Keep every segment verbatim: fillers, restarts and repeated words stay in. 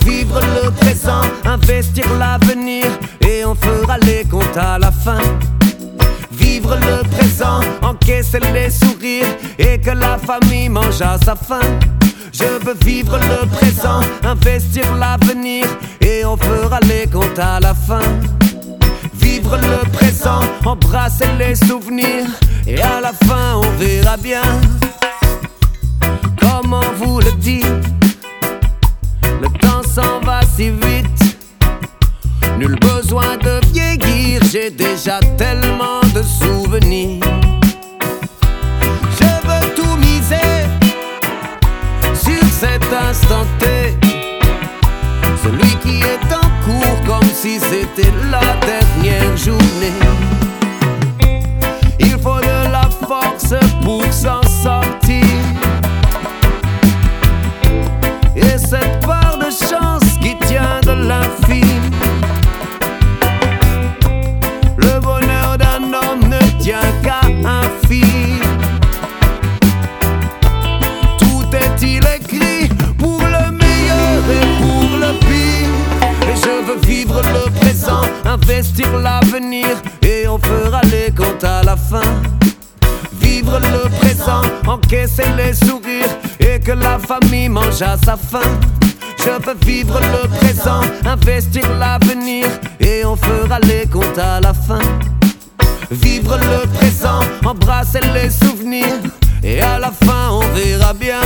vivre le présent, investir l'avenir, et on fera les comptes à la fin. Vivre le présent, encaisser les sourires, et que la famille mange à sa faim. Je veux vivre le présent, investir l'avenir, et on fera les comptes à la fin. Vivre le présent, embrasser les souvenirs, et à la fin on verra bien. Comment vous le dire, le temps s'en va si vite. Nul besoin de vieillir, j'ai déjà tellement de souvenirs. Je veux tout miser sur cet instant T, celui qui est en cours comme si c'était la dernière journée. Il faut de la force pour s'en sortir, et cette part de chance qui tient de l'infime. Le bonheur d'un homme ne tient qu'à un fil. Tout est-il écrit pour le meilleur et pour le pire. Et je veux vivre le présent, investir l'avenir, et on fera les comptes à la fin. Vivre le présent, encaisser les sourires, et que la famille mange à sa faim. Je veux vivre le présent, investir l'avenir, et on fera les comptes à la fin. Vivre le présent, embrasser les souvenirs, et à la fin on verra bien.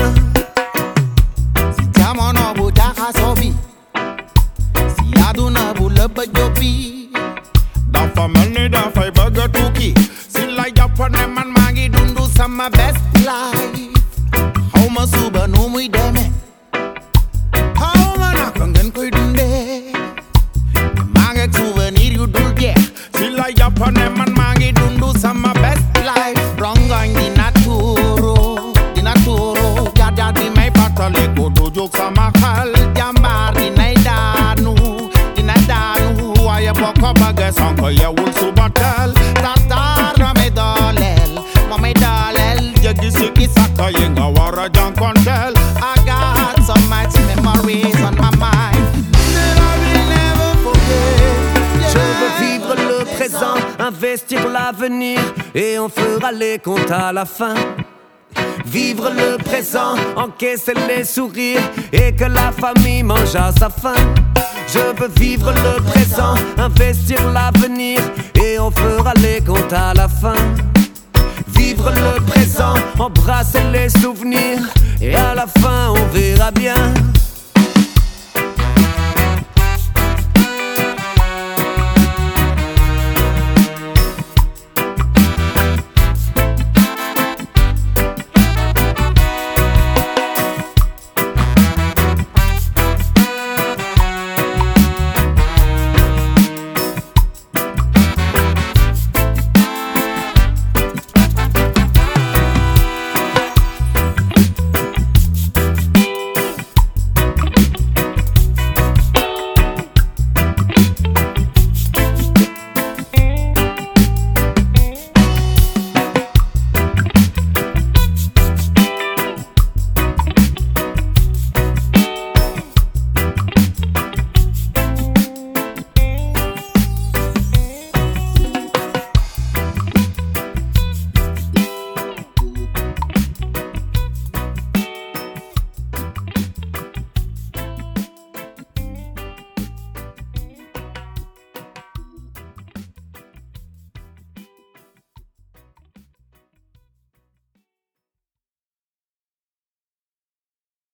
Si jamono bu jaxasoo si aduna bu lëbb joppi, dafa mel ni dafay bëgg a tukki. Si lay jàpp ne man maa ngi dundu sama best life. Xawma suba nu muy demee, xawma naka ngeen koy dundee. Maa ngi souvenir yu dul jeex. Si lay jàpp ne man maa ngi dundu sama best life. Rongoñ dina tuuru, dina tuuru. Jaar jaar di may fàttaliku du jóg sama xel. Jàmbaar dinay daanu, dina daanu. Waaye boo ko bëggee sonk yewul suba teel. Tartar na may dooleel, ma may dooleel. Jéggi sikki sakka yi nga war a jànkonteel. I got so much memories on my mind that I will never forget. Je veux vivre le présent, investir l'avenir, et on fera les comptes à la fin. Vivre le présent, encaisser les sourires, et que la famille mange à sa faim. Je veux vivre le présent, investir l'avenir, et on fera les comptes à la fin. Vivre le présent, embrasser les souvenirs, et à la fin on verra bien.